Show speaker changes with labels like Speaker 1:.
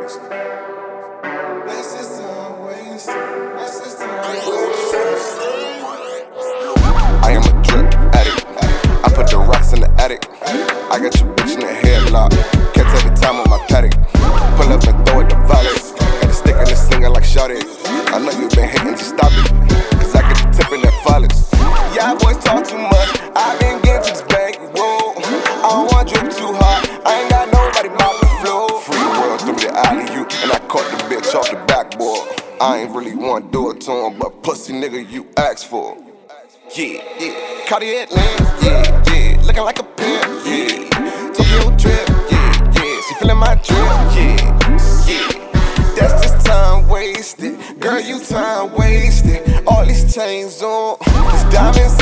Speaker 1: That's just time wasted. That's just time wasted. I am a drip addict. I put the rocks in the attic. I got your bitch in the headlock. Can't take the time on my paddock. Pull up and throw it to violence. Got a stick in the slinger like Shawty. I know you been hitting, just stop it. Cause I get the tip in that violence. Yeah, boys talk too much. I been getting to this bank, whoa. I don't wanna drip too hard. I ain't got nobody mop the floor. Free world through the alley you, and I caught the bitch off the backboard. I ain't really wanna do it to him, but pussy nigga you asked for. Yeah, yeah. Cartier lens, yeah, yeah. Looking like a pimp, yeah. Tokyo drip, yeah, yeah. She feeling my drip, yeah, yeah. That's just time wasted. Girl, you time wasted. All these chains on, these diamonds